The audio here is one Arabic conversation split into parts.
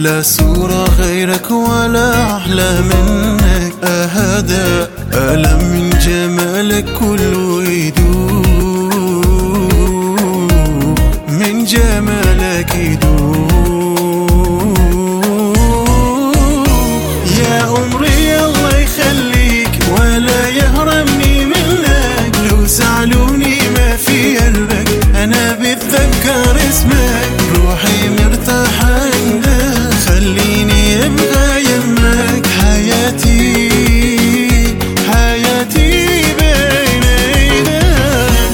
لا صورة غيرك ولا أحلى منك، أهدى ألم من جمالك كله يدوب، من جمالك يدوب. يا عمري الله يخليك ولا يهرمني منك، لو زعلوني ما في قلبك أنا بتذكر اسمك، روحي مرتاحة عندك خليني أبقى يمك، حياتي حياتي بين ايدك.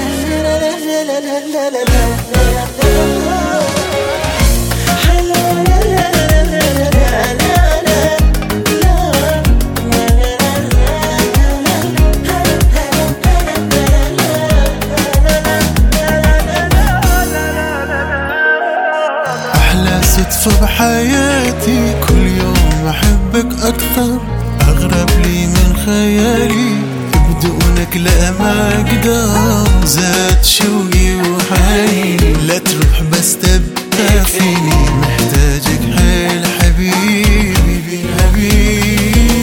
أحلى صدفة بحياتي كل يوم أحبك أكثر، أغرب لي من خيالي بدونك لا ما أقدر، زاد شوقي وحنيني لا تروح بس تبقى فيني، محتاجك حيل حبيبي حبيبي.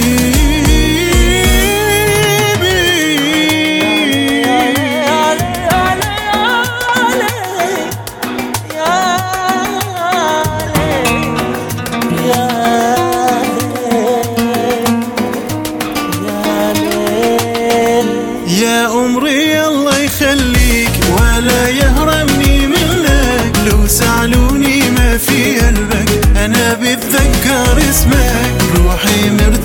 يا عمري الله يخليك ولا يهرمني منك، لو زعلوني ما في قلبك أنا بتذكر اسمك، روحي